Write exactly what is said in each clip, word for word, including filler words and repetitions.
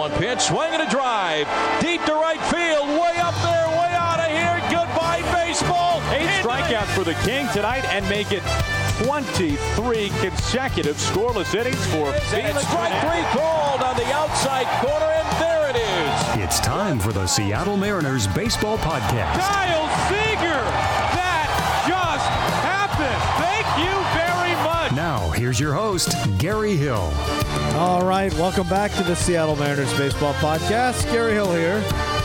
one pitch, swing and a drive, deep to right field, way up there, way out of here. Goodbye, baseball. Eight strikeouts for the King tonight and make it twenty-three consecutive scoreless innings for Felix. Strike three called on the outside corner, and there it is. It's time for the Seattle Mariners Baseball Podcast. Kyle Seager, that just happened. Thank you very much. Now, here's your host, Gary Hill. All right, welcome back to the Seattle Mariners Baseball Podcast. Gary Hill here.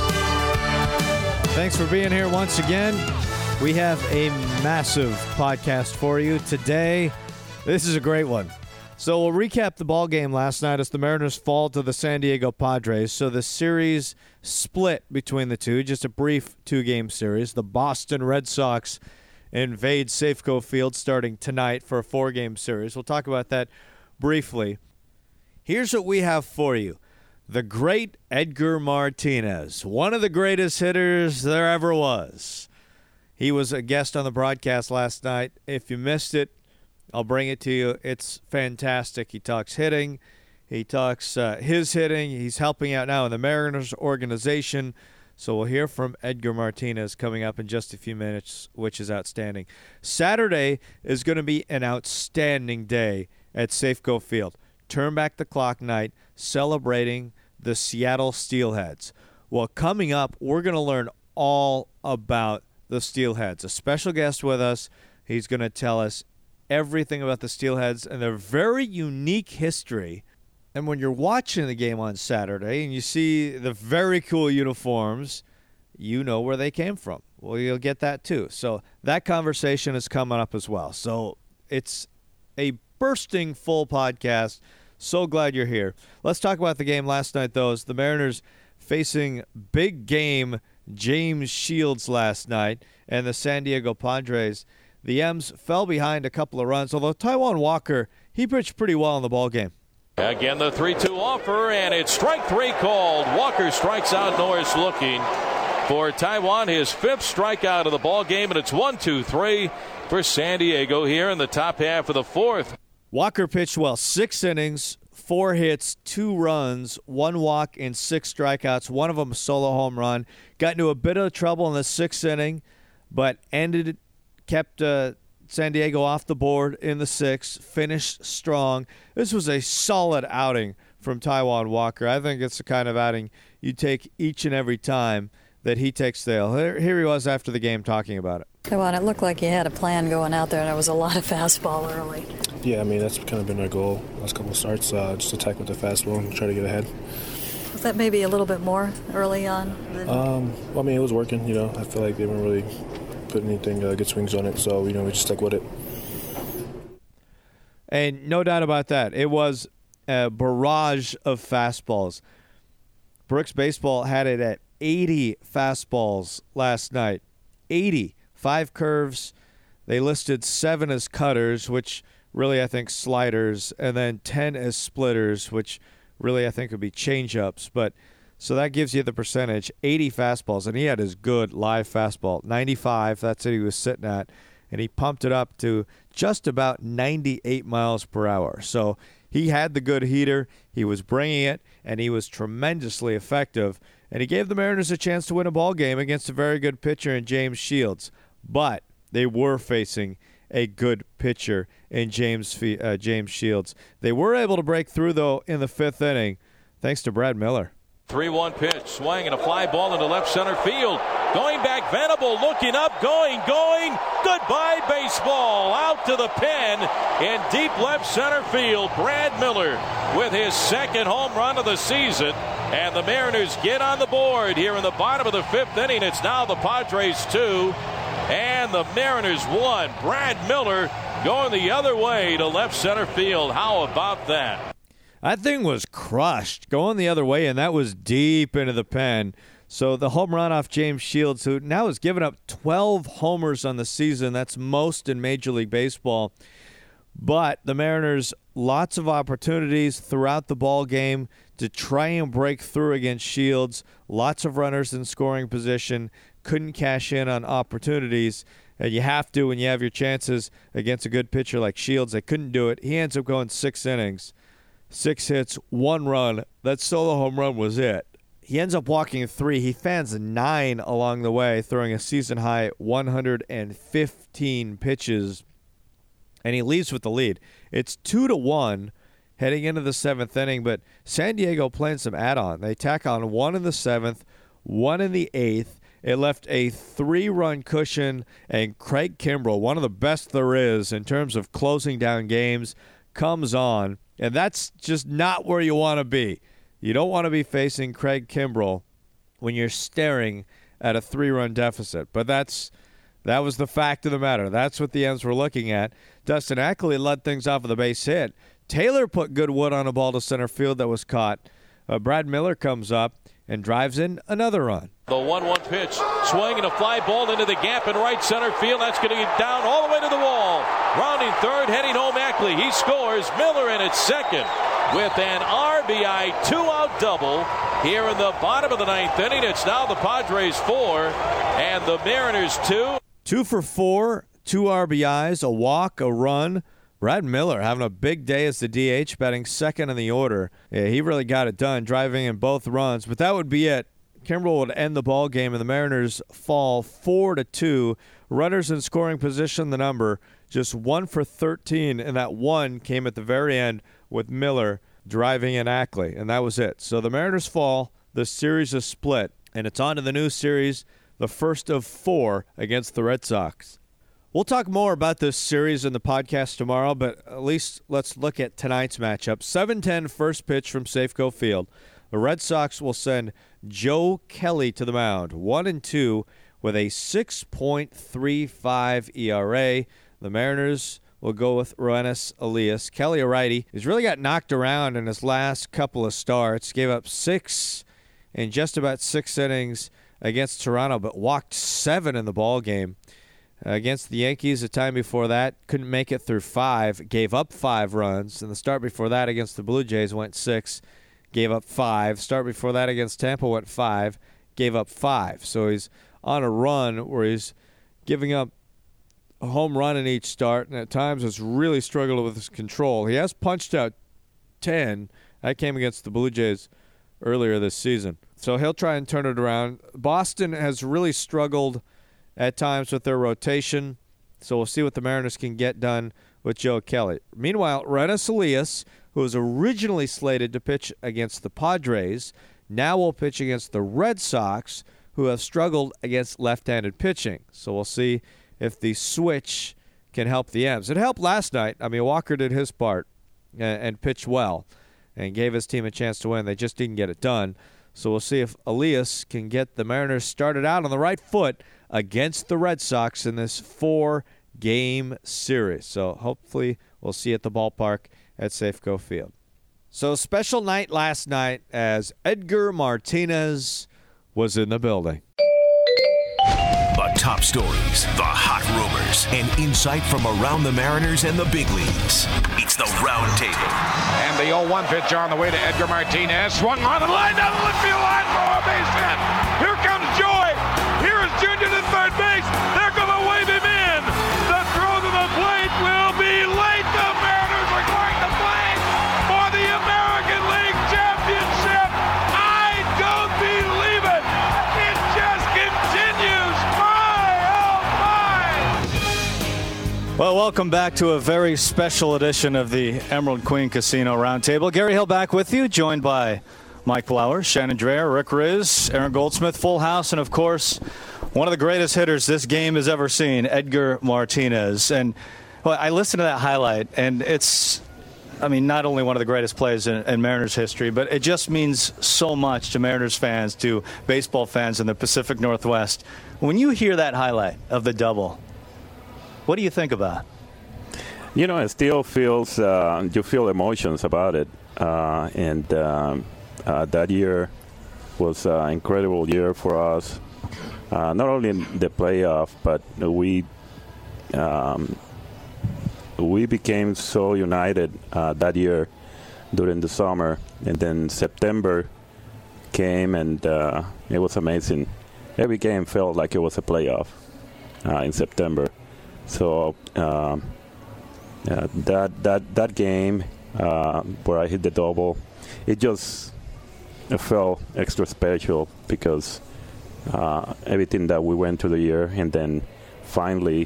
Thanks for being here once again. We have a massive podcast for you today. This is a great one. So we'll recap the ball game last night as the Mariners fall to the San Diego Padres. So the series split between the two, just a brief two-game series. The Boston Red Sox invade Safeco Field starting tonight for a four-game series. We'll talk about that briefly. Here's what we have for you. The great Edgar Martinez, one of the greatest hitters there ever was. He was a guest on the broadcast last night. If you missed it, I'll bring it to you. It's fantastic. He talks hitting. He talks uh, his hitting. He's helping out now in the Mariners organization. So we'll hear from Edgar Martinez coming up in just a few minutes, which is outstanding. Saturday is going to be an outstanding day at Safeco Field. Turn back the clock night, celebrating the Seattle Steelheads. Well, coming up, we're going to learn all about the Steelheads. A special guest with us. He's going to tell us everything about the Steelheads and their very unique history. And when you're watching the game on Saturday and you see the very cool uniforms, you know where they came from. Well, you'll get that too. So that conversation is coming up as well. So it's a bursting full podcast. So glad you're here. Let's talk about the game last night, though. As the Mariners facing big game James Shields last night and the San Diego Padres. The M's fell behind a couple of runs, although Taijuan Walker, he pitched pretty well in the ball game. Again, the three two offer, and it's strike three called. Walker strikes out Norris looking for Taijuan, his fifth strikeout of the ball game, and it's one two three for San Diego here in the top half of the fourth. Walker pitched well, six innings, four hits, two runs, one walk, and six strikeouts. One of them a solo home run. Got into a bit of trouble in the sixth inning, but ended, kept uh, San Diego off the board in the sixth. Finished strong. This was a solid outing from Taijuan Walker. I think it's the kind of outing you take each and every time that he takes the hill. Here, here he was after the game talking about it. Taijuan, it looked like you had a plan going out there, and it was a lot of fastball early. Yeah, I mean, that's kind of been our goal last couple of starts, uh, just attack with the fastball and try to get ahead. Was that maybe a little bit more early on? Than... Um, well, I mean, it was working, you know. I feel like they weren't really putting anything, uh, good swings on it, so, you know, we just stuck with it. And no doubt about that. It was a barrage of fastballs. Brooks Baseball had it at eighty fastballs last night. eighty. Five curves. They listed seven as cutters, which really I think sliders, and then ten as splitters, which really I think would be changeups. But so that gives you the percentage. eighty fastballs, and he had his good live fastball. ninety-five, that's what he was sitting at. And he pumped it up to just about ninety-eight miles per hour. So he had the good heater. He was bringing it, and he was tremendously effective. And he gave the Mariners a chance to win a ball game against a very good pitcher in James Shields. But they were facing a good pitcher in James uh, James Shields. They were able to break through, though, in the fifth inning, thanks to Brad Miller. three one pitch, swing and a fly ball into left center field. Going back, Venable looking up, going, going. Goodbye, baseball. Out to the pen in deep left center field. Brad Miller with his second home run of the season. And the Mariners get on the board here in the bottom of the fifth inning. It's now the Padres two and the Mariners one. Brad Miller going the other way to left center field. How about that? That thing was crushed going the other way, and that was deep into the pen. So the home run off James Shields, who now has given up twelve homers on the season. That's most in Major League Baseball. But the Mariners, lots of opportunities throughout the ball game to try and break through against Shields. Lots of runners in scoring position. Couldn't cash in on opportunities. And you have to when you have your chances against a good pitcher like Shields. They couldn't do it. He ends up going six innings. Six hits, one run. That solo home run was it. He ends up walking three. He fans nine along the way, throwing a season-high one hundred fifteen pitches, and he leaves with the lead. It's two to one heading into the seventh inning, but San Diego playing some add-on. They tack on one in the seventh, one in the eighth. It left a three-run cushion, and Craig Kimbrel, one of the best there is in terms of closing down games, comes on, and that's just not where you want to be. You don't want to be facing Craig Kimbrel when you're staring at a three-run deficit, but that's that was the fact of the matter. That's what the M's were looking at. Dustin Ackley led things off with a base hit. Taylor put good wood on a ball to center field that was caught. Uh, Brad Miller comes up and drives in another run. The one one pitch, swing and a fly ball into the gap in right center field. That's going to get down all the way to the wall. Rounding third, heading home Ackley. He scores. Miller in at second with an R B I two-out double here in the bottom of the ninth inning. It's now the Padres four and the Mariners two. Two for four, two R B Is, a walk, a run. Brad Miller having a big day as the D H, batting second in the order. Yeah, he really got it done, driving in both runs. But that would be it. Kimbrel would end the ball game, and the Mariners fall four to two. Runners in scoring position, the number just one for thirteen, and that one came at the very end with Miller driving in Ackley, and that was it. So the Mariners fall. The series is split, and it's on to the new series, the first of four against the Red Sox. We'll talk more about this series in the podcast tomorrow, but at least let's look at tonight's matchup. seven ten first pitch from Safeco Field. The Red Sox will send Joe Kelly to the mound, one and two with a six point three five E R A. The Mariners will go with Roenis Elias. Kelly, a righty, he's really got knocked around in his last couple of starts. Gave up six in just about six innings against Toronto, but walked seven in the ball game. Against the Yankees the time before that, couldn't make it through five, gave up five runs. And the start before that against the Blue Jays went six, gave up five. Start before that against Tampa went five, gave up five. So he's on a run where he's giving up a home run in each start, and at times has really struggled with his control. He has punched out ten. That came against the Blue Jays earlier this season. So he'll try and turn it around. Boston has really struggled at times with their rotation, so we'll see what the Mariners can get done with Joe Kelly. Meanwhile, Roenis Elias, who was originally slated to pitch against the Padres, now will pitch against the Red Sox, who have struggled against left-handed pitching. So we'll see if the switch can help the M's. It helped last night. I mean, Walker did his part and, and pitched well and gave his team a chance to win. They just didn't get it done. So we'll see if Elias can get the Mariners started out on the right foot against the Red Sox in this four-game series. So hopefully we'll see at the ballpark at Safeco Field. So special night last night as Edgar Martinez was in the building. The top stories, the hot rumors, and insight from around the Mariners and the big leagues. It's the Round Table. And the oh one pitch on the way to Edgar Martinez. Swung on the line down the left field line for a base hit. Here comes Joy. Here is Junior to third base. They're going to wave him in. The throw to the plate will be late. The Mariners are going to play for the American League Championship. I don't believe it. It just continues. My, oh, my. Well, welcome back to a very special edition of the Emerald Queen Casino Roundtable. Gary Hill back with you, joined by Mike Flowers, Shannon Dreher, Rick Riz, Aaron Goldsmith, full house, and of course, one of the greatest hitters this game has ever seen, Edgar Martinez. And well, I listened to that highlight, and it's, I mean, not only one of the greatest plays in, in Mariners history, but it just means so much to Mariners fans, to baseball fans in the Pacific Northwest. When you hear that highlight of the double, what do you think about? You know, it still feels, uh, you feel emotions about it. Uh, and um, uh, that year was an incredible year for us. Uh, not only in the playoff, but we um, we became so united uh, that year during the summer. And then September came, and uh, it was amazing. Every game felt like it was a playoff uh, in September. So um, uh, that that that game uh, where I hit the double. It just it felt extra special because uh, everything that we went through the year, and then finally,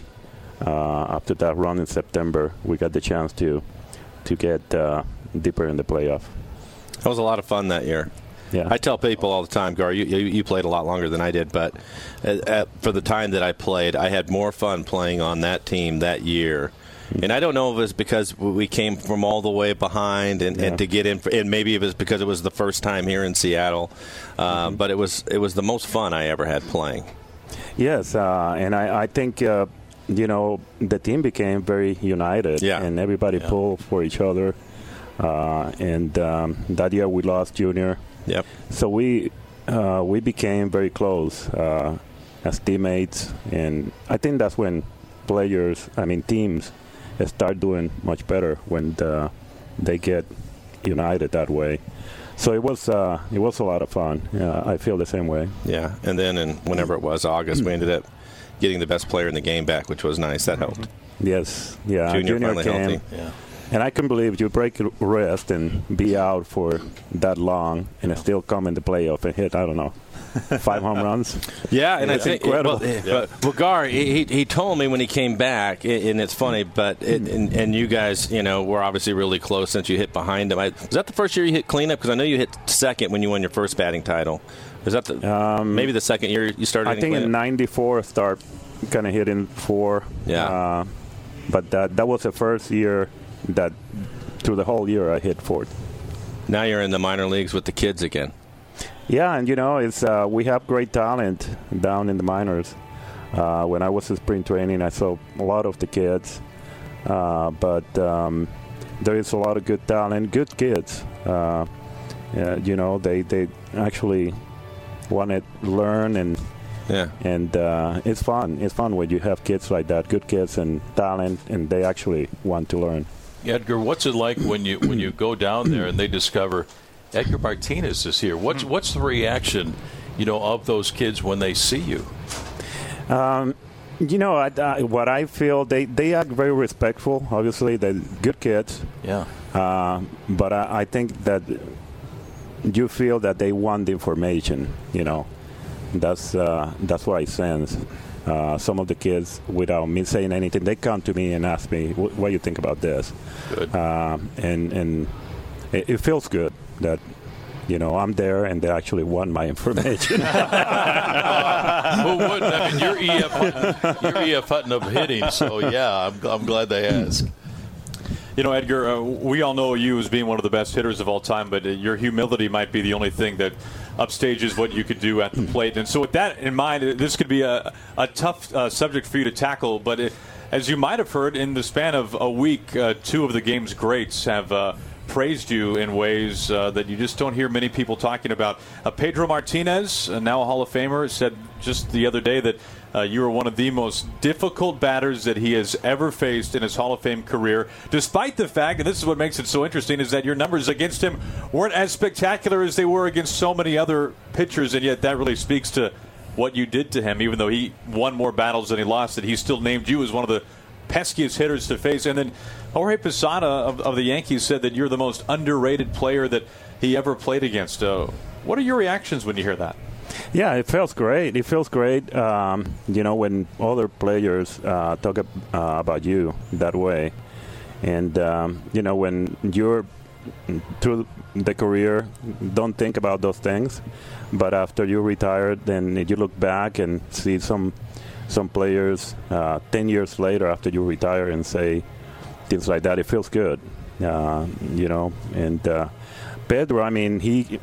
uh, after that run in September, we got the chance to to get uh, deeper in the playoff. That was a lot of fun that year. Yeah. I tell people all the time, Gar, you, you, you played a lot longer than I did, but at, at, for the time that I played, I had more fun playing on that team that year. And I don't know if it was because we came from all the way behind and, yeah. and to get in, for, and maybe it was because it was the first time here in Seattle, uh, mm-hmm. but it was it was the most fun I ever had playing. Yes, uh, and I, I think, uh, you know, the team became very united, yeah. and everybody yeah. pulled for each other. Uh, and um, that year we lost Junior. Yep. So we uh, we became very close uh, as teammates, and I think that's when players, I mean teams, start doing much better when the, they get united that way. So it was uh, it was a lot of fun. Uh, I feel the same way. Yeah, and then in whenever it was August, we ended up getting the best player in the game back, which was nice. That helped. Yes, yeah. Junior, Junior finally came, healthy. Yeah. And I can believe you break rest and be out for that long and yeah. still come in the playoff and hit, I don't know, five home runs. Yeah, and yeah, I think, incredible. Well, yeah. well Gar, he, he told me when he came back, and it's funny, but it, and, and you guys, you know, were obviously really close since you hit behind him. I, was that the first year you hit cleanup? Because I know you hit second when you won your first batting title. Was that the, um, maybe the second year you started? I think cleanup? in ninety-four, start kind of hitting four. Yeah. Uh, but that that was the first year that through the whole year I hit fourth. Now you're in the minor leagues with the kids again. Yeah, and you know, it's uh, we have great talent down in the minors. Uh, when I was in spring training, I saw a lot of the kids, uh, but um, there is a lot of good talent, good kids. Uh, uh, you know, they they actually want to learn, and yeah, and uh, it's fun. It's fun when you have kids like that, good kids and talent, and they actually want to learn. Edgar, what's it like when you when you go down there and they discover Edgar Martinez is here? What's what's the reaction, you know, of those kids when they see you? Um, you know, I, I, what I feel, they, they act very respectful. Obviously, they're good kids. Yeah. Uh, but I, I think that you feel that they want the information. You know, that's uh, that's what I sense. Uh, some of the kids, without me saying anything, they come to me and ask me, "What do you think about this?" Good. Uh, and and it, it feels good that, you know, I'm there and they actually want my information. uh, who wouldn't? I mean, you're E F Hutton, you're E F Hutton of hitting, so yeah, I'm, I'm glad they ask. You know, Edgar, uh, we all know you as being one of the best hitters of all time, but uh, your humility might be the only thing that upstages what you could do at the plate. And so with that in mind, uh, this could be a, a tough uh, subject for you to tackle, but it, as you might have heard, in the span of a week, uh, two of the game's greats have uh, praised you in ways uh, that you just don't hear many people talking about. Uh, Pedro Martinez, uh, now a Hall of Famer, said just the other day that uh, you were one of the most difficult batters that he has ever faced in his Hall of Fame career, despite the fact, and this is what makes it so interesting, is that your numbers against him weren't as spectacular as they were against so many other pitchers, and yet that really speaks to what you did to him. Even though he won more battles than he lost, that he still named you as one of the peskiest hitters to face. And then Jorge Posada of, of the Yankees said that you're the most underrated player that he ever played against. Uh, what are your reactions when you hear that? Yeah, it feels great. It feels great, um, you know, when other players uh, talk ab- uh, about you that way. And, um, you know, when you're through the career, don't think about those things. But after you retire, then you look back and see some some players uh, ten years later after you retire and say things like that. It feels good, uh, you know. And uh, Pedro, I mean, he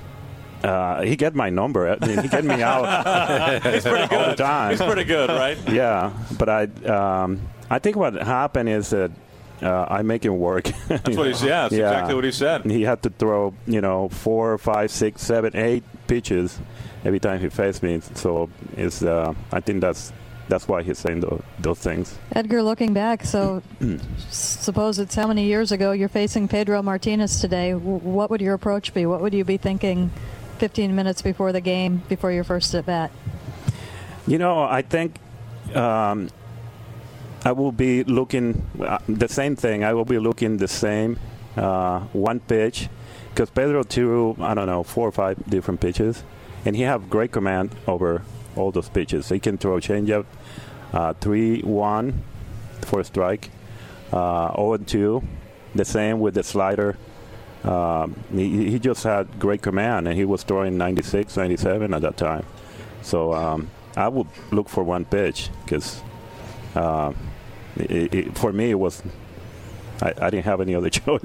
uh, he get my number. I mean, he get me out He's pretty good. all the time. He's pretty good, right? Yeah, but I um, I think what happened is that uh, I make him work. That's what he's. Yeah, that's yeah. exactly what he said. He had to throw, you know, four, five, six, seven, eight pitches every time he faced me. So it's, uh, I think that's that's why he's saying those, those things. Edgar, looking back, so suppose it's how many years ago you're facing Pedro Martinez today. What would your approach be? What would you be thinking fifteen minutes before the game, before your first at bat? You know, I think um, I will be looking uh, the same thing. I will be looking the same uh, one pitch, because Pedro threw, I don't know, four or five different pitches, and he have great command over all those pitches. He can throw changeup, uh, three one for a strike, uh, oh and two, the same with the slider. Um, he, he just had great command, and he was throwing ninety-six, ninety-seven at that time. So um, I would look for one pitch, because uh, it, it, for me it was I, I didn't have any other choice.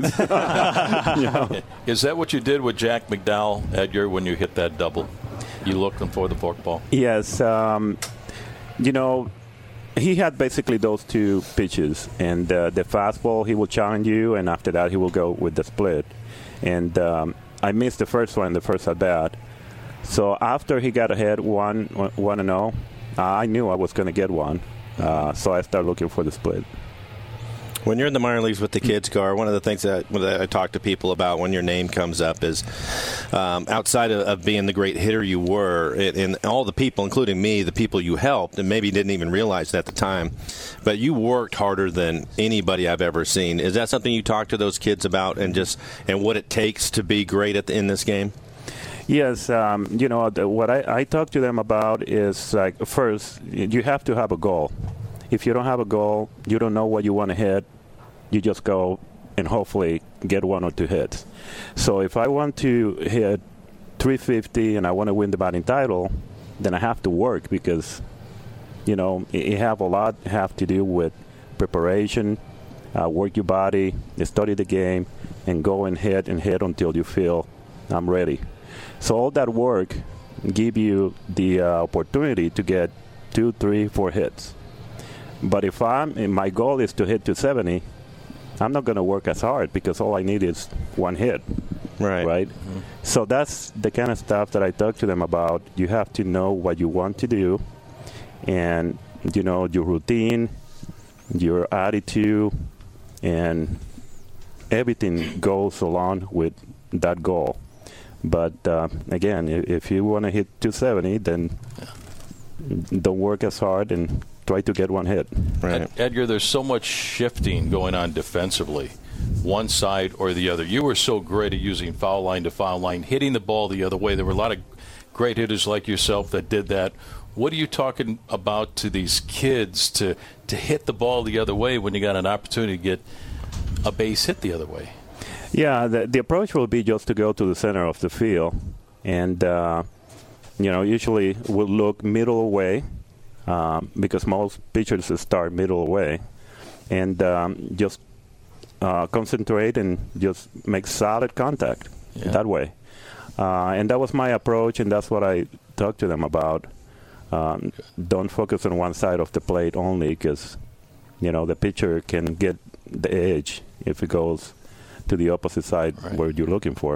You know? Is that what you did with Jack McDowell, Edgar, when you hit that double? You looking for the forkball? Yes. Um, you know, he had basically those two pitches, and uh, the fastball, he will challenge you, and after that he will go with the split. And um, I missed the first one, the first at bat. So after he got ahead one, one and oh, I knew I was going to get one. Uh, so I started looking for the split. When you're in the minor leagues with the kids, Gar, one of the things that, that I talk to people about when your name comes up is um, outside of, of being the great hitter you were, and, and all the people, including me, the people you helped, and maybe didn't even realize it at the time, but you worked harder than anybody I've ever seen. Is that something you talk to those kids about, and just and what it takes to be great at the, in this game? Yes, um, you know, the, what I, I talk to them about is, like, first, you have to have a goal. If you don't have a goal, you don't know what you want to hit, you just go and hopefully get one or two hits. So if I want to hit three fifty and I want to win the batting title, then I have to work, because, you know, it have a lot have to do with preparation, uh, work your body, study the game, and go and hit and hit until you feel I'm ready. So all that work give you the uh, opportunity to get two, three, four hits. But if I'm, my goal is to hit two seventy, I'm not going to work as hard, because all I need is one hit. Right. Right? Mm-hmm. So that's the kind of stuff that I talk to them about. You have to know what you want to do, and, you know, your routine, your attitude, and everything goes along with that goal. But, uh, again, if you want to hit two seventy, then don't work as hard and try to get one hit. Right. Ed, Edgar, there's so much shifting going on defensively, one side or the other. You were so great at using foul line to foul line, hitting the ball the other way. There were a lot of great hitters like yourself that did that. What are you talking about to these kids to, to hit the ball the other way when you got an opportunity to get a base hit the other way? Yeah, the, the approach will be just to go to the center of the field. And, uh, you know, usually we'll look middle away, um, because most pitchers start middle away. And um, just uh, concentrate and just make solid contact yeah. that way. Uh, and that was my approach, and that's what I talked to them about. Um, don't focus on one side of the plate only, because, you know, the pitcher can get the edge if it goes to the opposite side right. where you're looking for.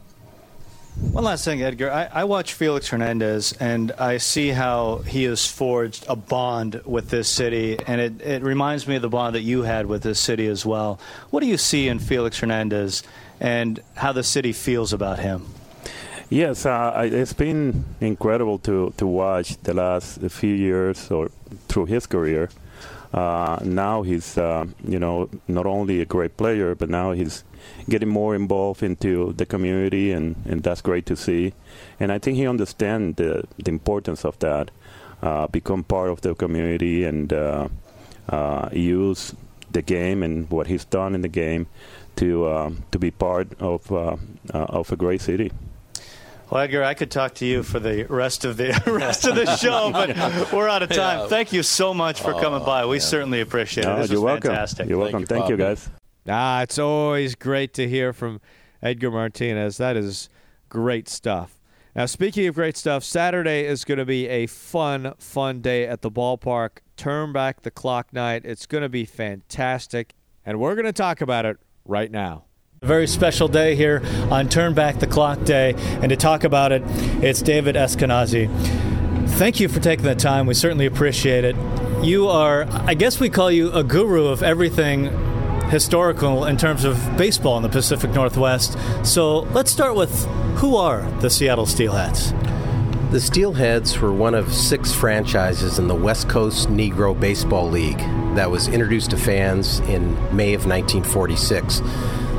One last thing, Edgar. I, I watch Felix Hernandez, and I see how he has forged a bond with this city, and it, it reminds me of the bond that you had with this city as well. What do you see in Felix Hernandez and how the city feels about him? Yes, uh, it's been incredible to, to watch the last few years or through his career. Uh, now he's, uh, you know, not only a great player, but now he's getting more involved into the community, and, and that's great to see. And I think he understands the, the importance of that, uh, become part of the community and uh, uh, use the game and what he's done in the game to uh, to be part of uh, uh, of a great city. Well, Edgar, I could talk to you for the rest of the rest of the show, but we're out of time. Yeah. Thank you so much for oh, coming by. We yeah. certainly appreciate no, it. This you're was welcome. fantastic. You're welcome. Thank you, Thank you guys. Ah, it's always great to hear from Edgar Martinez. That is great stuff. Now, speaking of great stuff, Saturday is going to be a fun, fun day at the ballpark. Turn back the clock night. It's going to be fantastic, and we're going to talk about it right now. A very special day here on Turn Back the Clock Day, and to talk about it, it's David Eskenazi. Thank you for taking the time. We certainly appreciate it. You are, I guess we call you a guru of everything historical in terms of baseball in the Pacific Northwest. So let's start with, who are the Seattle Steelheads? The Steelheads were one of six franchises in the West Coast Negro Baseball League that was introduced to fans in May of nineteen forty-six.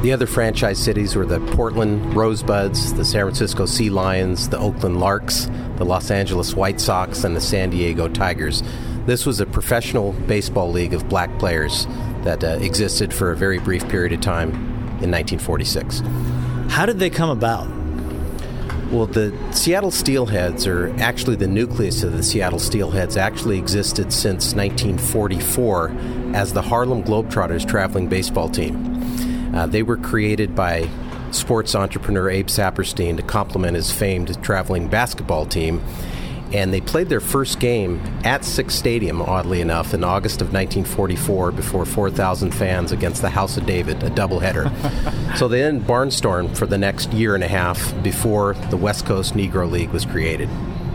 The other franchise cities were the Portland Rosebuds, the San Francisco Sea Lions, the Oakland Larks, the Los Angeles White Sox, and the San Diego Tigers. This was a professional baseball league of black players that uh, existed for a very brief period of time in nineteen forty-six. How did they come about? Well, the Seattle Steelheads, or actually the nucleus of the Seattle Steelheads, actually existed since nineteen forty-four as the Harlem Globetrotters traveling baseball team. Uh, they were created by sports entrepreneur Abe Saperstein to complement his famed traveling basketball team. And they played their first game at Sick's Stadium, oddly enough, in August of nineteen forty-four before four thousand fans against the House of David, a doubleheader. So they then barnstormed for the next year and a half before the West Coast Negro League was created.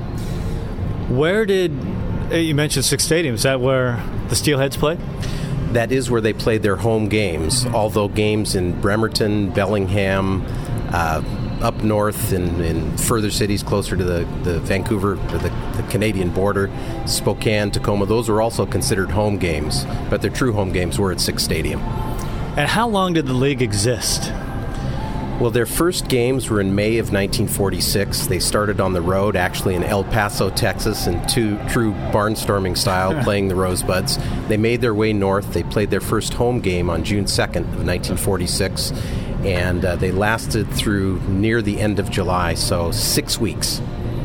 Where did, you mentioned Sick's Stadium, is that where the Steelheads played? That is where they played their home games, although games in Bremerton, Bellingham, uh, up north in, in further cities closer to the, the Vancouver, or the, the Canadian border, Spokane, Tacoma, those were also considered home games, but their true home games were at Sick's Stadium. And how long did the league exist? Well, their first games were in May of nineteen forty-six. They started on the road, actually in El Paso, Texas, in two, true barnstorming style, playing the Rosebuds. They made their way north. They played their first home game on June second of nineteen forty-six, and uh, they lasted through near the end of July, so six weeks.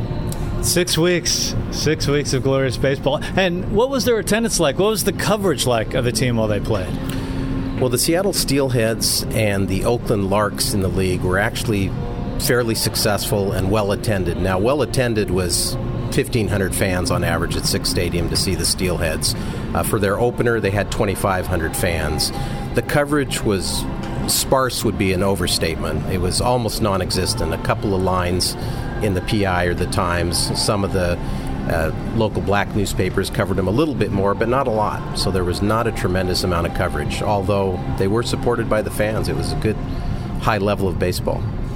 Six weeks. Six weeks of glorious baseball. And what was their attendance like? What was the coverage like of the team while they played? Well, the Seattle Steelheads and the Oakland Larks in the league were actually fairly successful and well-attended. Now, well-attended was fifteen hundred fans on average at Sick's Stadium to see the Steelheads. Uh, for their opener, they had twenty-five hundred fans. The coverage was sparse would be an overstatement. It was almost non-existent. A couple of lines in the P I or the Times. Some of the uh, local black newspapers covered them a little bit more, but not a lot. So there was not a tremendous amount of coverage, although they were supported by the fans. It was a good high level of baseball.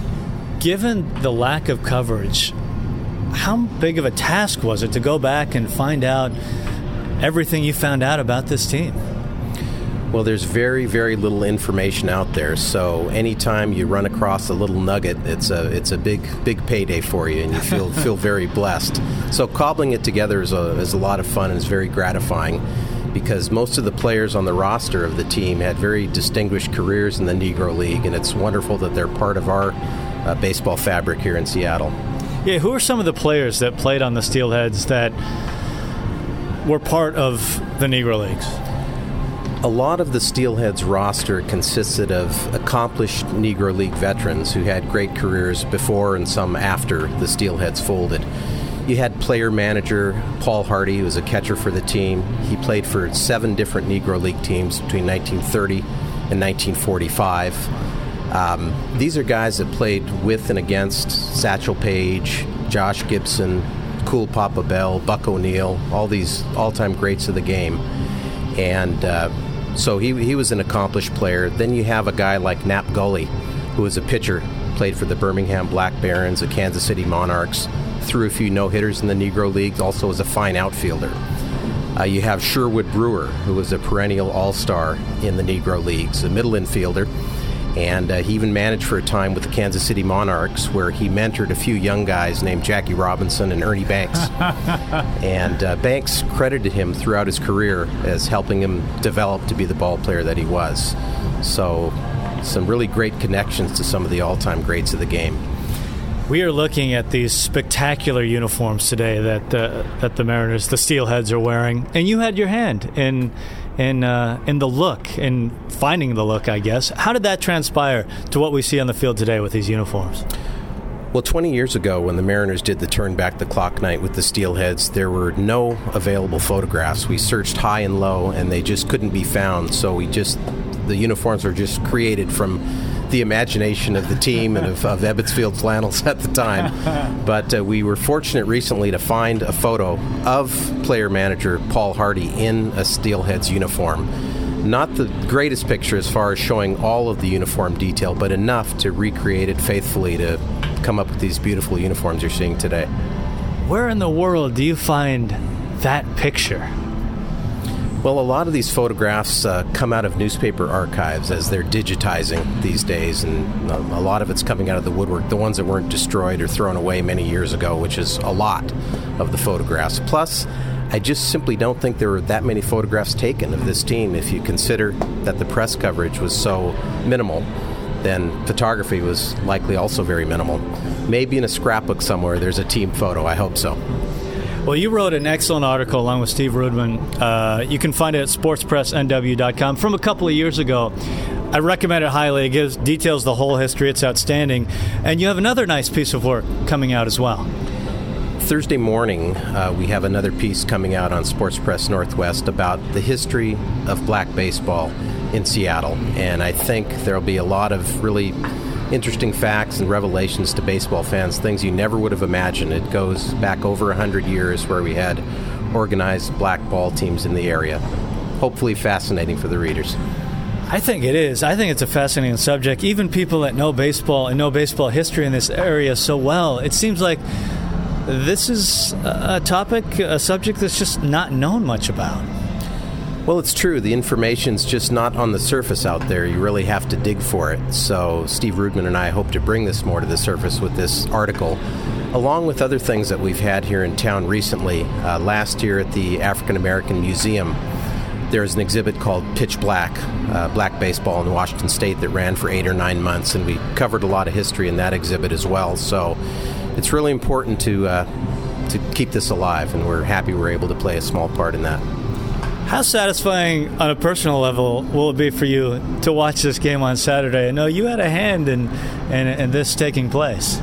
Given the lack of coverage, how big of a task was it to go back and find out everything you found out about this team? Well, there's very, very little information out there, so anytime you run across a little nugget, it's a it's a big, big payday for you, and you feel feel very blessed. So cobbling it together is a, is a lot of fun and is very gratifying, because most of the players on the roster of the team had very distinguished careers in the Negro League, and it's wonderful that they're part of our uh, baseball fabric here in Seattle. Yeah, who are some of the players that played on the Steelheads that were part of the Negro Leagues? A lot of the Steelheads roster consisted of accomplished Negro League veterans who had great careers before and some after the Steelheads folded. You had player-manager Paul Hardy, who was a catcher for the team. He played for seven different Negro League teams between nineteen thirty and nineteen forty-five. Um, these are guys that played with and against Satchel Paige, Josh Gibson, Cool Papa Bell, Buck O'Neill, all these all-time greats of the game. And uh, so he he was an accomplished player. Then you have a guy like Nap Gully, who was a pitcher, played for the Birmingham Black Barons, the Kansas City Monarchs, threw a few no-hitters in the Negro League, also was a fine outfielder. Uh, you have Sherwood Brewer, who was a perennial all-star in the Negro Leagues, a middle infielder. And uh, he even managed for a time with the Kansas City Monarchs, where he mentored a few young guys named Jackie Robinson and Ernie Banks. And uh, Banks credited him throughout his career as helping him develop to be the ball player that he was. So some really great connections to some of the all-time greats of the game. We are looking at these spectacular uniforms today that uh, that the Mariners, the Steelheads, are wearing, and you had your hand in in uh, in the look, in finding the look, I guess. How did that transpire to what we see on the field today with these uniforms? Well, twenty years ago, when the Mariners did the Turn Back the Clock night with the Steelheads, there were no available photographs. We searched high and low, and they just couldn't be found. So we just, the uniforms were just created from the imagination of the team and of, of Ebbets Field flannels at the time. But uh, we were fortunate recently to find a photo of player-manager Paul Hardy in a Steelheads uniform. Not the greatest picture as far as showing all of the uniform detail, but enough to recreate it faithfully to come up with these beautiful uniforms you're seeing today. Where in the world do you find that picture? Well, a lot of these photographs uh, come out of newspaper archives as they're digitizing these days, and um, a lot of it's coming out of the woodwork, the ones that weren't destroyed or thrown away many years ago, which is a lot of the photographs. Plus, I just simply don't think there were that many photographs taken of this team. If you consider that the press coverage was so minimal, then photography was likely also very minimal. Maybe in a scrapbook somewhere there's a team photo. I hope so. Well, you wrote an excellent article along with Steve Rudman. Uh, you can find it at sports press n w dot com from a couple of years ago. I recommend it highly. It gives details the whole history. It's outstanding. And you have another nice piece of work coming out as well. Thursday morning, uh, we have another piece coming out on Sports Press Northwest about the history of black baseball in Seattle. And I think there'll be a lot of really interesting facts and revelations to baseball fans, things you never would have imagined. It goes back over one hundred years where we had organized black ball teams in the area. Hopefully fascinating for the readers. I think it is. I think it's a fascinating subject. Even people that know baseball and know baseball history in this area so well, it seems like this is a topic, a subject that's just not known much about. Well, it's true. The information's just not on the surface out there. You really have to dig for it. So Steve Rudman and I hope to bring this more to the surface with this article, along with other things that we've had here in town recently. Uh, last year at the African American Museum, there was an exhibit called Pitch Black, uh, Black Baseball in Washington State, that ran for eight or nine months, and we covered a lot of history in that exhibit as well. So it's really important to uh, to keep this alive, and we're happy we're able to play a small part in that. How satisfying on a personal level will it be for you to watch this game on Saturday? I know you had a hand in, in, in this taking place.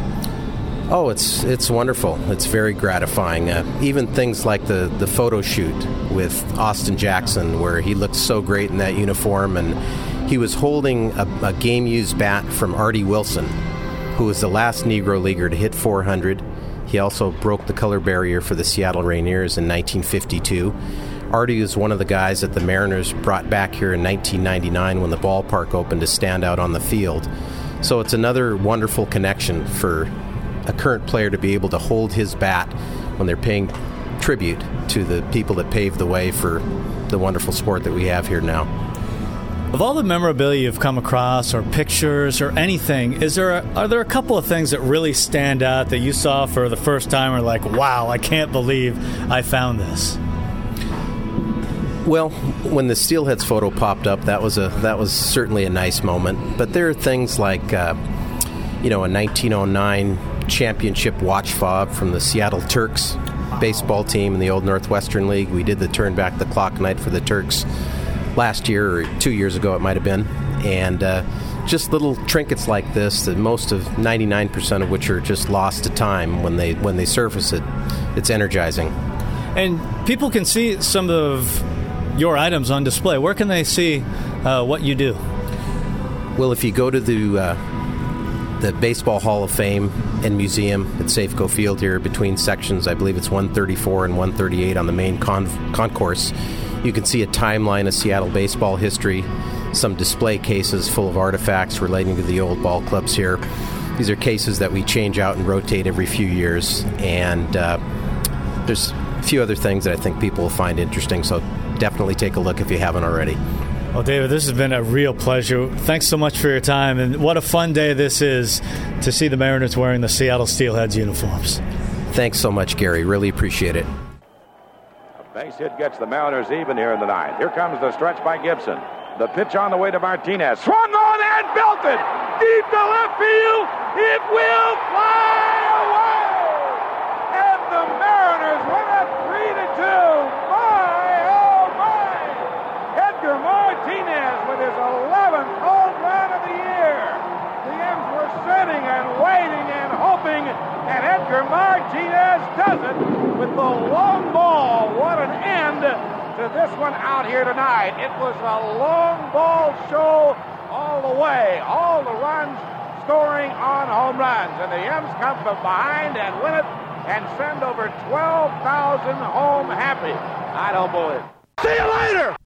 Oh, it's it's wonderful. It's very gratifying. Uh, even things like the, the photo shoot with Austin Jackson, where he looked so great in that uniform, and he was holding a, a game-used bat from Artie Wilson, who was the last Negro Leaguer to hit four hundred. He also broke the color barrier for the Seattle Rainiers in nineteen fifty-two. Artie is one of the guys that the Mariners brought back here in nineteen ninety-nine when the ballpark opened to stand out on the field. So it's another wonderful connection for a current player to be able to hold his bat when they're paying tribute to the people that paved the way for the wonderful sport that we have here now. Of all the memorabilia you've come across, or pictures, or anything, is there a, are there a couple of things that really stand out that you saw for the first time, or like, wow, I can't believe I found this? Well, when the Steelheads photo popped up, that was a that was certainly a nice moment. But there are things like, uh, you know, a nineteen oh nine championship watch fob from the Seattle Turks baseball team in the old Northwestern League. We did the Turn Back the Clock night for the Turks last year, or two years ago it might have been. And uh, just little trinkets like this, that most of ninety-nine percent of which are just lost to time when they when they surface it. It's energizing. And people can see some of your items on display. Where can they see uh, what you do? Well, if you go to the uh, the Baseball Hall of Fame and Museum at Safeco Field here, between sections, I believe it's one thirty-four and one thirty-eight on the main con- concourse, you can see a timeline of Seattle baseball history, some display cases full of artifacts relating to the old ball clubs here. These are cases that we change out and rotate every few years, and uh, there's a few other things that I think people will find interesting, so definitely take a look if you haven't already. Well, David, this has been a real pleasure. Thanks so much for your time, and what a fun day this is to see the Mariners wearing the Seattle Steelheads uniforms. Thanks so much, Gary. Really appreciate it. A base hit gets the Mariners even here in the ninth. Here comes the stretch by Gibson. The pitch on the way to Martinez. Swung on and belted deep to left field. It will fly away. And the Mariners win it three to two. Edgar Martinez with his eleventh home run of the year. The M's were sitting and waiting and hoping, and Edgar Martinez does it with the long ball. What an end to this one out here tonight. It was a long ball show all the way. All the runs scoring on home runs. And the M's come from behind and win it and send over twelve thousand home happy. I don't believe it. See you later!